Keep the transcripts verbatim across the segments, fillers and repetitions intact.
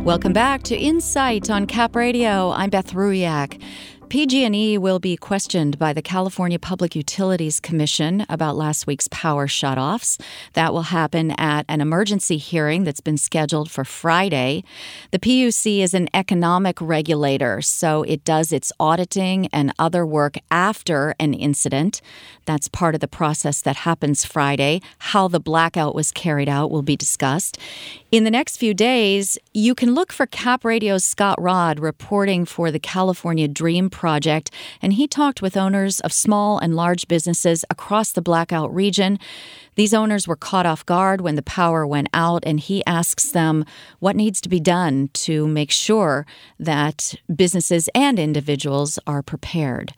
Welcome back to Insight on Cap Radio. I'm Beth Ruyak. P G and E will be questioned by the California Public Utilities Commission about last week's power shutoffs. That will happen at an emergency hearing that's been scheduled for Friday. The P U C is an economic regulator, so it does its auditing and other work after an incident. That's part of the process that happens Friday. How the blackout was carried out will be discussed. In the next few days, you can look for Cap Radio's Scott Rodd reporting for the California Dream Project, and he talked with owners of small and large businesses across the blackout region. These owners were caught off guard when the power went out, and he asks them what needs to be done to make sure that businesses and individuals are prepared.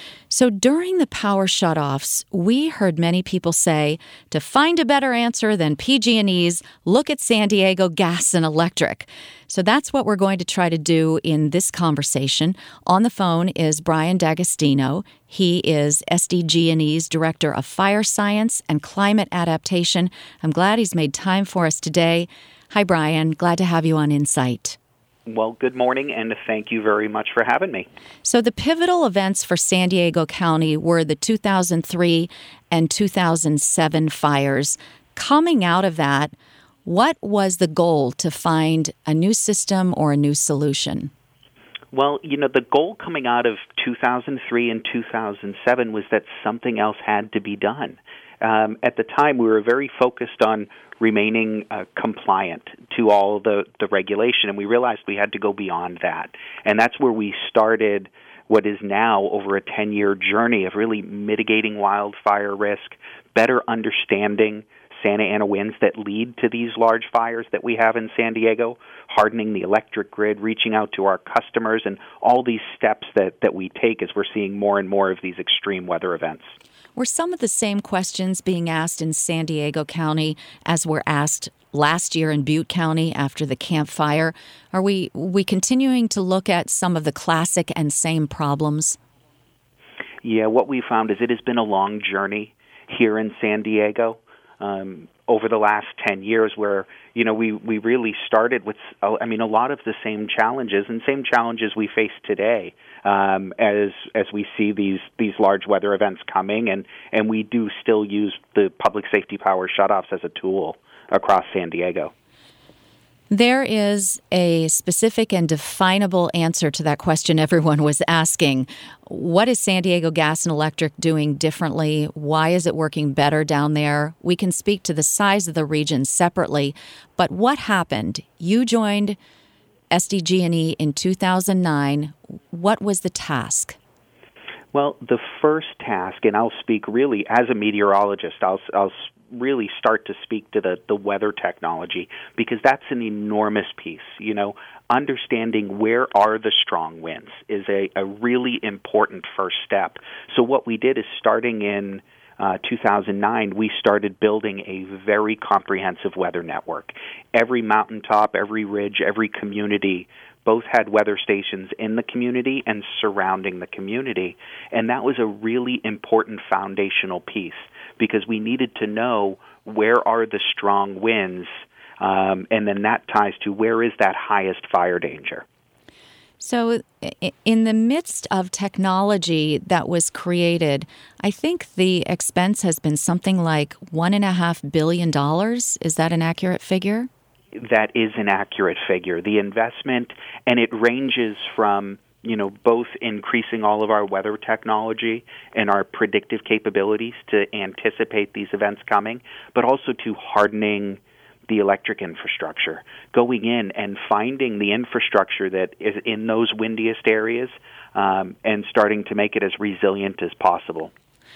So during the power shutoffs, we heard many people say, to find a better answer than P G and E's, look at San Diego Gas and Electric. So that's what we're going to try to do in this conversation. On the phone is Brian D'Agostino. He is S D G and E's Director of Fire Science and Climate Adaptation. I'm glad he's made time for us today. Hi, Brian. Glad to have you on Insight. Well, good morning, and thank you very much for having me. So the pivotal events for San Diego County were the two thousand three and two thousand seven fires. Coming out of that, what was the goal to find a new system or a new solution? Well, you know, the goal coming out of two thousand three and two thousand seven was that something else had to be done. Um, at the time, we were very focused on remaining uh, compliant to all the, the regulation, and we realized we had to go beyond that. And that's where we started what is now over a ten-year journey of really mitigating wildfire risk, better understanding Santa Ana winds that lead to these large fires that we have in San Diego, hardening the electric grid, reaching out to our customers, and all these steps that, that we take as we're seeing more and more of these extreme weather events. Were some of the same questions being asked in San Diego County as were asked last year in Butte County after the Camp Fire? Are we we continuing to look at some of the classic and same problems? Yeah, what we found is it has been a long journey here in San Diego um, over the last ten years where, you know, we, we really started with, I mean, a lot of the same challenges and same challenges we face today. Um, as as we see these these large weather events coming, and, and we do still use the public safety power shutoffs as a tool across San Diego. There is a specific and definable answer to that question everyone was asking. What is San Diego Gas and Electric doing differently? Why is it working better down there? We can speak to the size of the region separately, but what happened? You joined S D G and E in two thousand nine. What was the task? Well, the first task, and I'll speak really as a meteorologist, I'll, I'll really start to speak to the, the weather technology, because that's an enormous piece. You know, understanding where are the strong winds is a, a really important first step. So what we did is starting in Uh, two thousand nine, we started building a very comprehensive weather network. Every mountaintop, every ridge, every community both had weather stations in the community and surrounding the community. And that was a really important foundational piece because we needed to know where are the strong winds, um, and then that ties to where is that highest fire danger. So in the midst of technology that was created, I think the expense has been something like one and a half billion dollars. Is that an accurate figure? That is an accurate figure. The investment, and it ranges from, you know, both increasing all of our weather technology and our predictive capabilities to anticipate these events coming, but also to hardening the electric infrastructure, going in and finding the infrastructure that is in those windiest areas um, and starting to make it as resilient as possible.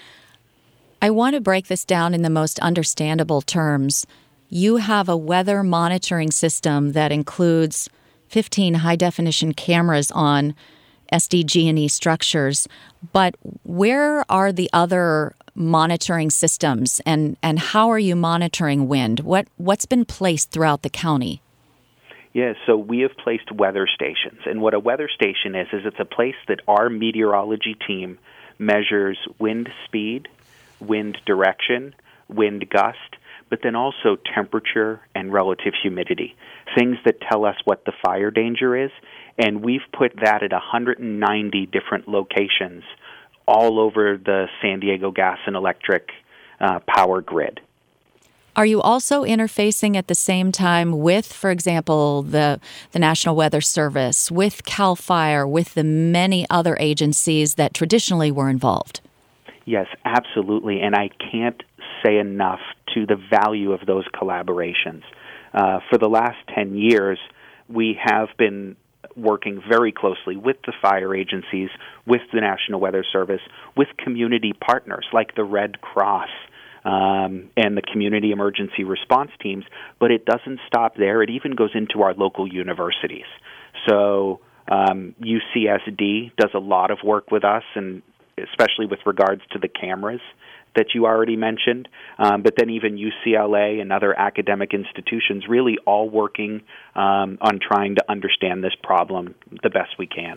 I want to break this down in the most understandable terms. You have a weather monitoring system that includes fifteen high-definition cameras on S D G and E structures, but where are the other monitoring systems, and, and how are you monitoring wind? What, what's been placed throughout the county? Yeah, so we have placed weather stations. And what a weather station is, is it's a place that our meteorology team measures wind speed, wind direction, wind gust, but then also temperature and relative humidity, things that tell us what the fire danger is. And we've put that at one hundred ninety different locations all over the San Diego Gas and Electric uh, power grid. Are you also interfacing at the same time with, for example, the the National Weather Service, with CAL FIRE, with the many other agencies that traditionally were involved? Yes, absolutely. And I can't say enough to the value of those collaborations. Uh, for the last ten years, we have been working very closely with the fire agencies, with the National Weather Service, with community partners like the Red Cross, Um, and the community emergency response teams, but it doesn't stop there. It even goes into our local universities. So um, U C S D does a lot of work with us, and especially with regards to the cameras that you already mentioned, um, but then even U C L A and other academic institutions really all working um, on trying to understand this problem the best we can.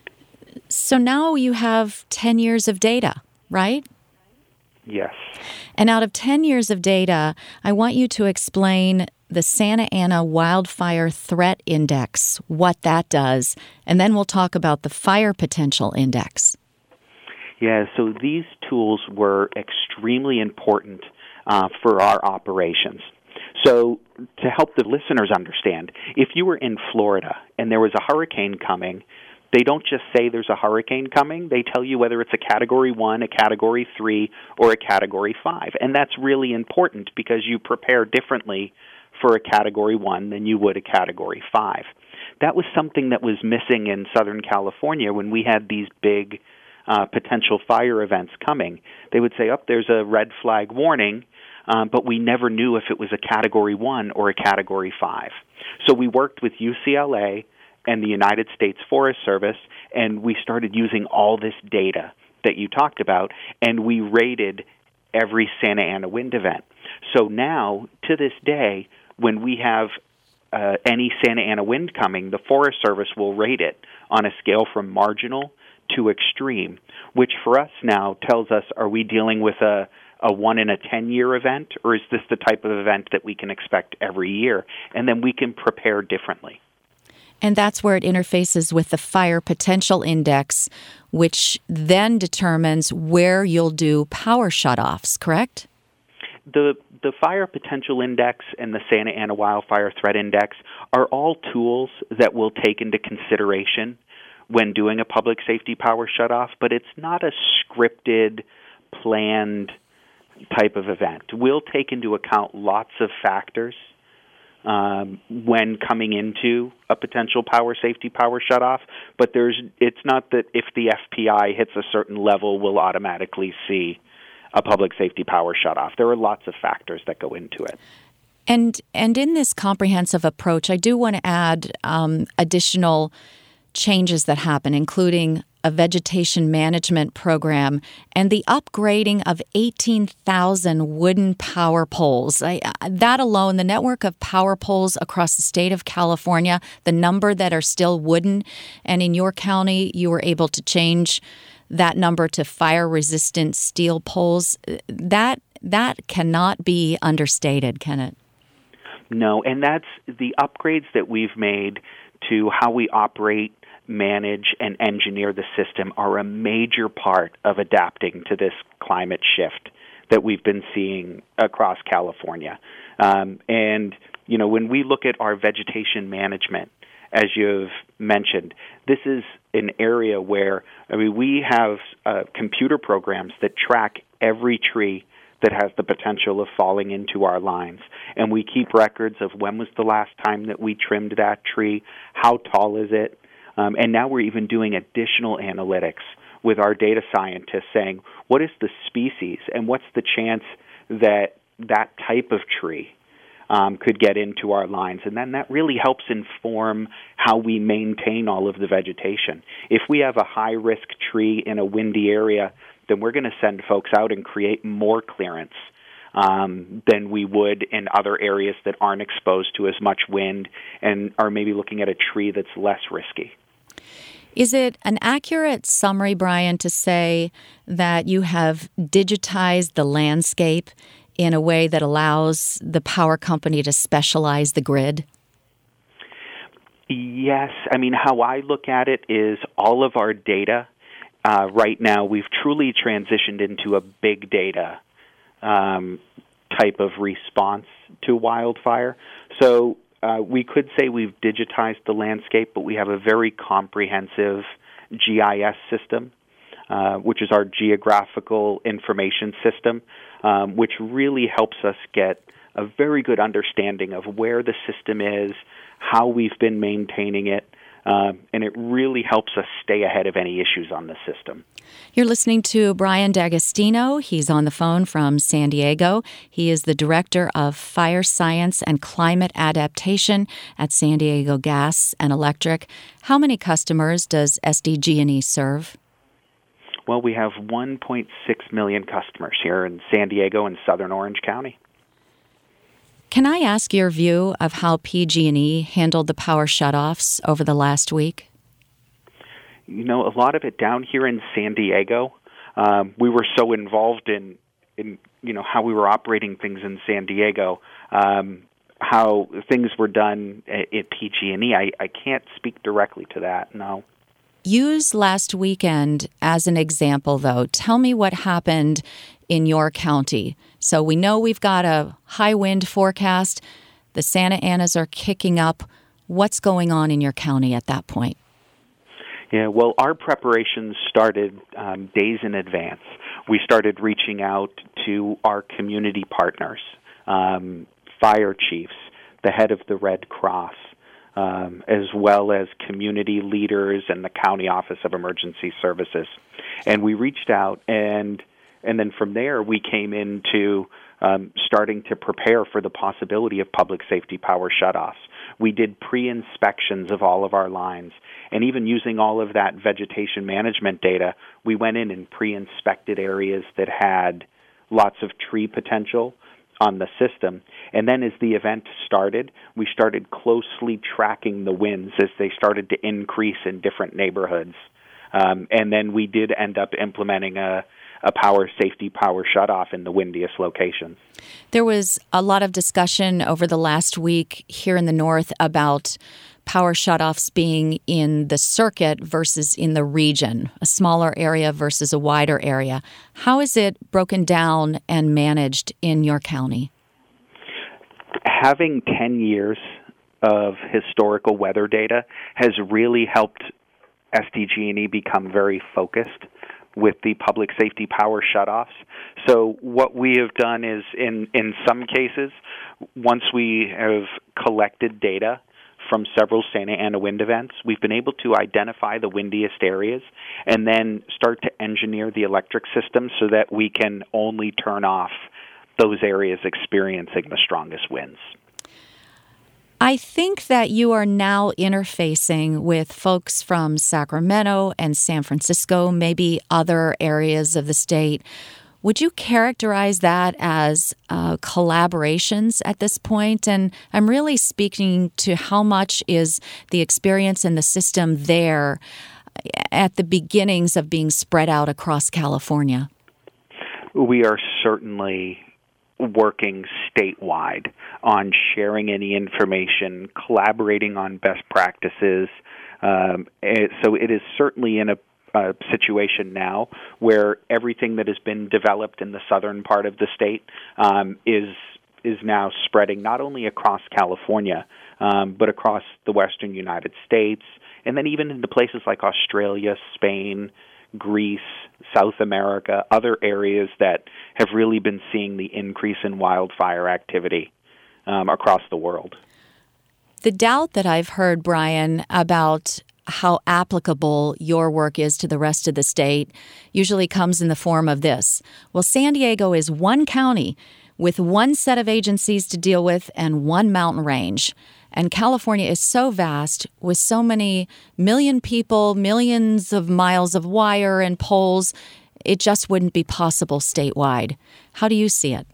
So now you have ten years of data, right? Yes. And out of ten years of data, I want you to explain the Santa Ana Wildfire Threat Index, what that does, and then we'll talk about the Fire Potential Index. Yeah, so these tools were extremely important uh, for our operations. So to help the listeners understand, if you were in Florida and there was a hurricane coming, they don't just say there's a hurricane coming. They tell you whether it's a Category one, a Category three, or a Category five. And that's really important because you prepare differently for a Category one than you would a Category five. That was something that was missing in Southern California when we had these big uh, potential fire events coming. They would say, oh, there's a red flag warning, um, but we never knew if it was a Category one or a Category five. So we worked with U C L A and the United States Forest Service, and we started using all this data that you talked about, and we rated every Santa Ana wind event. So now, to this day, when we have uh, any Santa Ana wind coming, the Forest Service will rate it on a scale from marginal to extreme, which for us now tells us, are we dealing with a, a one in a ten-year event, or is this the type of event that we can expect every year? And then we can prepare differently. And that's where it interfaces with the Fire Potential Index, which then determines where you'll do power shutoffs, correct? The the Fire Potential Index and the Santa Ana Wildfire Threat Index are all tools that we'll take into consideration when doing a public safety power shutoff, but it's not a scripted, planned type of event. We'll take into account lots of factors Um, when coming into a potential power safety power shutoff, but there's it's not that if the F P I hits a certain level, we'll automatically see a public safety power shutoff. There are lots of factors that go into it. And and in this comprehensive approach, I do want to add um, additional changes that happen, including a vegetation management program and the upgrading of eighteen thousand wooden power poles. I, that alone, the network of power poles across the state of California, the number that are still wooden, and in your county, you were able to change that number to fire-resistant steel poles. That that cannot be understated, can it? No, and that's the upgrades that we've made to how we operate, manage, and engineer the system are a major part of adapting to this climate shift that we've been seeing across California. Um, and, you know, when we look at our vegetation management, as you've mentioned, this is an area where, I mean, we have uh, computer programs that track every tree that has the potential of falling into our lines. And we keep records of when was the last time that we trimmed that tree, how tall is it, Um, and now we're even doing additional analytics with our data scientists saying, what is the species and what's the chance that that type of tree um, could get into our lines? And then that really helps inform how we maintain all of the vegetation. If we have a high-risk tree in a windy area, then we're going to send folks out and create more clearance Um, than we would in other areas that aren't exposed to as much wind and are maybe looking at a tree that's less risky. Is it an accurate summary, Brian, to say that you have digitized the landscape in a way that allows the power company to specialize the grid? Yes. I mean, how I look at it is all of our data uh, right now, we've truly transitioned into a big data um, type of response to wildfire. So uh, we could say we've digitized the landscape, but we have a very comprehensive G I S system, uh, which is our geographical information system, um, which really helps us get a very good understanding of where the system is, how we've been maintaining it, uh, and it really helps us stay ahead of any issues on the system. You're listening to Brian D'Agostino. He's on the phone from San Diego. He is the Director of Fire Science and Climate Adaptation at San Diego Gas and Electric. How many customers does S D G and E serve? Well, we have one point six million customers here in San Diego and Southern Orange County. Can I ask your view of how P G and E handled the power shutoffs over the last week? You know, a lot of it down here in San Diego, um, we were so involved in, in, you know, how we were operating things in San Diego, um, how things were done at, at P G and E. I, I can't speak directly to that, no. Use last weekend as an example, though. Tell me what happened in your county. So we know we've got a high wind forecast. The Santa Anas are kicking up. What's going on in your county at that point? Yeah, well, our preparations started um, days in advance. We started reaching out to our community partners, um, fire chiefs, the head of the Red Cross, um, as well as community leaders and the County Office of Emergency Services. And we reached out, and and then from there we came into um, starting to prepare for the possibility of public safety power shutoffs. We did pre-inspections of all of our lines, and even using all of that vegetation management data, we went in and pre-inspected areas that had lots of tree potential on the system. And then as the event started, we started closely tracking the winds as they started to increase in different neighborhoods. Um, and then we did end up implementing a a power safety power shutoff in the windiest locations. There was a lot of discussion over the last week here in the north about power shutoffs being in the circuit versus in the region, a smaller area versus a wider area. How is it broken down and managed in your county? Having ten years of historical weather data has really helped S D G and E become very focused with the public safety power shutoffs. So what we have done is, in, in some cases, once we have collected data from several Santa Ana wind events, we've been able to identify the windiest areas and then start to engineer the electric system so that we can only turn off those areas experiencing the strongest winds. I think that you are now interfacing with folks from Sacramento and San Francisco, maybe other areas of the state. Would you characterize that as uh, collaborations at this point? And I'm really speaking to how much is the experience in the system there at the beginnings of being spread out across California? We are certainly working statewide on sharing any information, collaborating on best practices. Um, so it is certainly in a, a situation now where everything that has been developed in the southern part of the state um, is is now spreading not only across California, um, but across the western United States, and then even into places like Australia, Spain, Greece, South America, other areas that have really been seeing the increase in wildfire activity um, across the world. The doubt that I've heard, Brian, about how applicable your work is to the rest of the state usually comes in the form of this. Well, San Diego is one county with one set of agencies to deal with and one mountain range. And California is so vast with so many million people, millions of miles of wire and poles, it just wouldn't be possible statewide. How do you see it?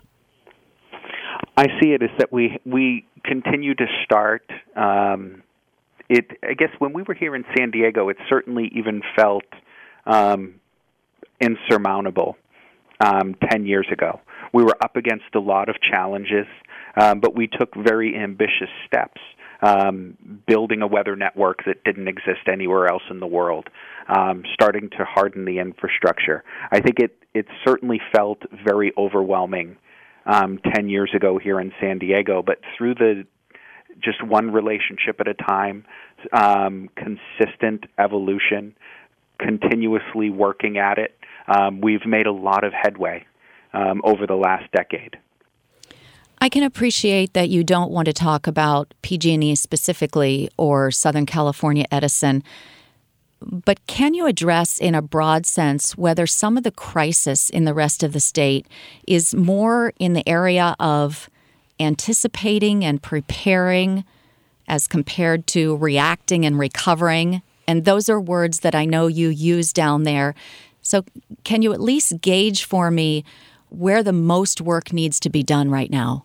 I see it as that we we continue to start. Um, it I guess when we were here in San Diego, it certainly even felt um, insurmountable um, ten years ago. We were up against a lot of challenges, um, but we took very ambitious steps, um, building a weather network that didn't exist anywhere else in the world, um, starting to harden the infrastructure. I think it, it certainly felt very overwhelming um, ten years ago here in San Diego, but through the just one relationship at a time, um, consistent evolution, continuously working at it, um, we've made a lot of headway um, over the last decade. I can appreciate that you don't want to talk about P G and E specifically or Southern California Edison, but can you address in a broad sense whether some of the crisis in the rest of the state is more in the area of anticipating and preparing as compared to reacting and recovering? And those are words that I know you use down there. So can you at least gauge for me where the most work needs to be done right now?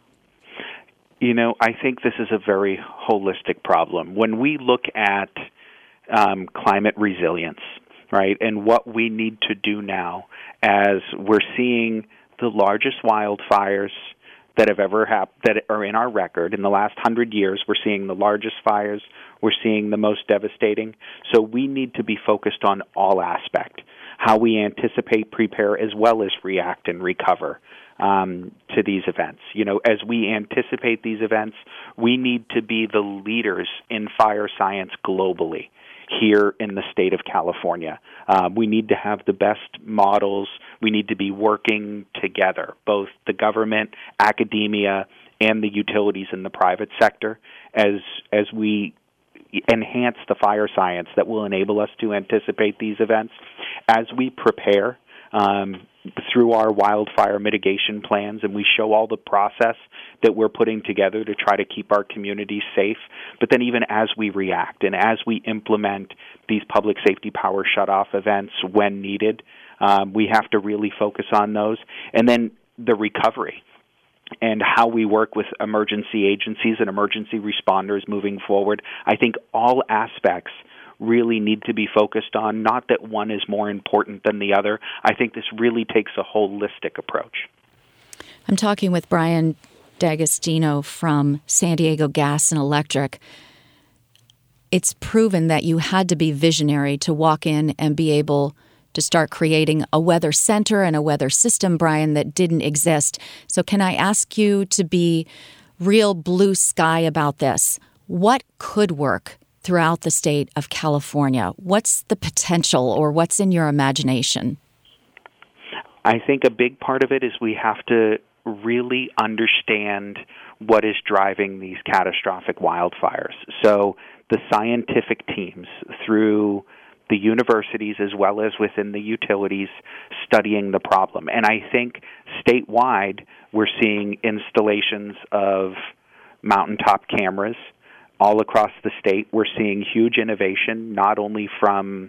You know, I think this is a very holistic problem. When we look at um, climate resilience, right, and what we need to do now as we're seeing the largest wildfires that have ever happened, that are in our record. In the last hundred years, we're seeing the largest fires. We're seeing the most devastating. So we need to be focused on all aspect, how we anticipate, prepare, as well as react and recover um, to these events. You know, as we anticipate these events, we need to be the leaders in fire science globally here in the state of California. Uh, we need to have the best models. We need to be working together, both the government, academia, and the utilities in the private sector, as as we enhance the fire science that will enable us to anticipate these events. As we prepare um, through our wildfire mitigation plans, and we show all the process that we're putting together to try to keep our communities safe, but then even as we react and as we implement these public safety power shutoff events when needed, um, we have to really focus on those. And then the recovery and how we work with emergency agencies and emergency responders moving forward. I think all aspects really need to be focused on, not that one is more important than the other. I think this really takes a holistic approach. I'm talking with Brian D'Agostino from San Diego Gas and Electric. It's proven that you had to be visionary to walk in and be able to start creating a weather center and a weather system, Brian, that didn't exist. So can I ask you to be real blue sky about this? What could work throughout the state of California? What's the potential, or what's in your imagination? I think a big part of it is we have to really understand what is driving these catastrophic wildfires. So the scientific teams, through the universities as well as within the utilities, studying the problem. And I think statewide we're seeing installations of mountaintop cameras all across the state. We're seeing huge innovation, not only from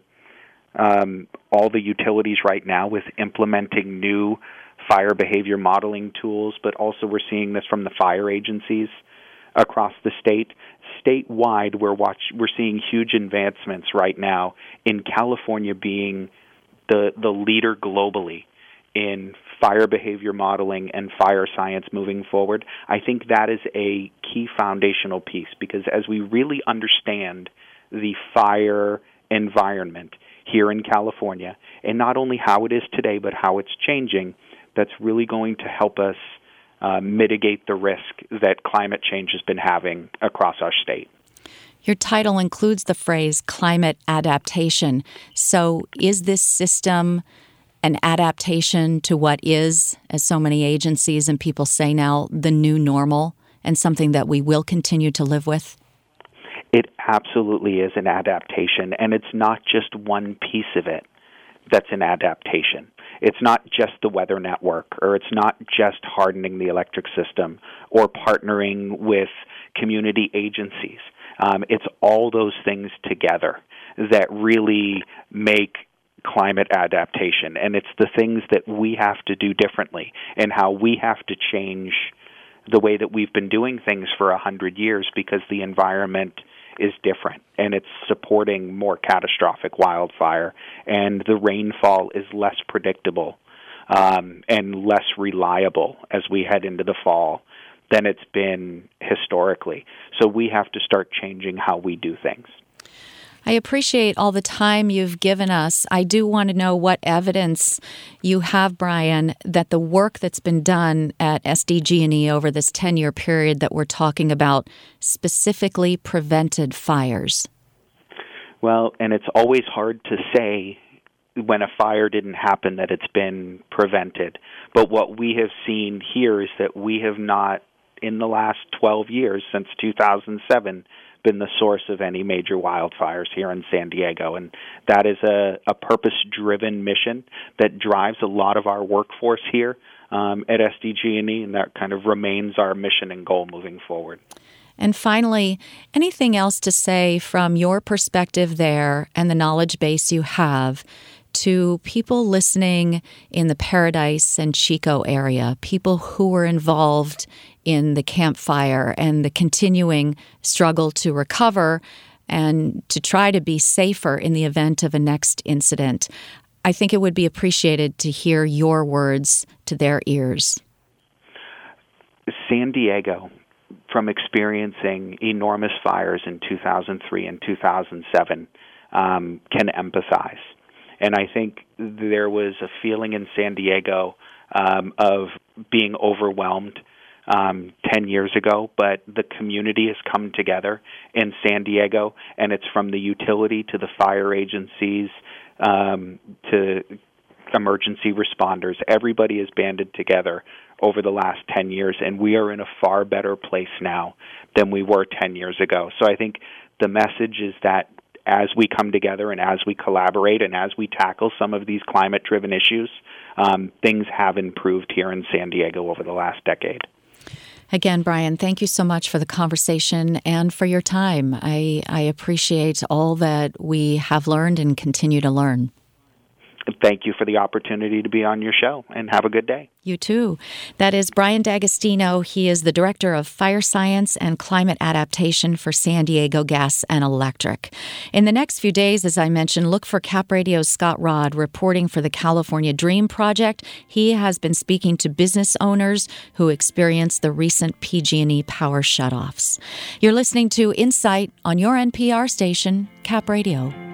um, all the utilities right now with implementing new fire behavior modeling tools, but also we're seeing this from the fire agencies across the state. Statewide, we're watch we're seeing huge advancements right now in California being the the leader globally in fire behavior modeling and fire science moving forward. I think that is a key foundational piece, because as we really understand the fire environment here in California, and not only how it is today, but how it's changing, that's really going to help us uh, mitigate the risk that climate change has been having across our state. Your title includes the phrase climate adaptation. So is this system an adaptation to what is, as so many agencies and people say now, the new normal, and something that we will continue to live with? It absolutely is an adaptation, and it's not just one piece of it that's an adaptation. It's not just the weather network, or it's not just hardening the electric system or partnering with community agencies. Um, it's all those things together that really make climate adaptation, and it's the things that we have to do differently and how we have to change the way that we've been doing things for a hundred years, because the environment is different and it's supporting more catastrophic wildfire, and the rainfall is less predictable um, and less reliable as we head into the fall than it's been historically. So we have to start changing how we do things. I appreciate all the time you've given us. I do want to know what evidence you have, Brian, that the work that's been done at S D G and E over this ten-year period that we're talking about specifically prevented fires. Well, and it's always hard to say when a fire didn't happen that it's been prevented. But what we have seen here is that we have not, in the last twelve years, since two thousand seven, been the source of any major wildfires here in San Diego. And that is a, a purpose-driven mission that drives a lot of our workforce here um, at S D G and E, and that kind of remains our mission and goal moving forward. And finally, anything else to say from your perspective there and the knowledge base you have to people listening in the Paradise and Chico area, people who were involved in the Camp Fire and the continuing struggle to recover and to try to be safer in the event of a next incident? I think it would be appreciated to hear your words to their ears. San Diego, from experiencing enormous fires in two thousand three and two thousand seven, um, can empathize. And I think there was a feeling in San Diego um, of being overwhelmed um, ten years ago, but the community has come together in San Diego, and it's from the utility to the fire agencies um, to emergency responders. Everybody has banded together over the last ten years, and we are in a far better place now than we were ten years ago. So I think the message is that as we come together and as we collaborate and as we tackle some of these climate-driven issues, um, things have improved here in San Diego over the last decade. Again, Brian, thank you so much for the conversation and for your time. I, I appreciate all that we have learned and continue to learn. Thank you for the opportunity to be on your show, and have a good day. You too. That is Brian D'Agostino. He is the Director of Fire Science and Climate Adaptation for San Diego Gas and Electric. In the next few days, as I mentioned, look for Cap Radio's Scott Rodd reporting for the California Dream Project. He has been speaking to business owners who experienced the recent P G and E power shutoffs. You're listening to Insight on your N P R station, Cap Radio.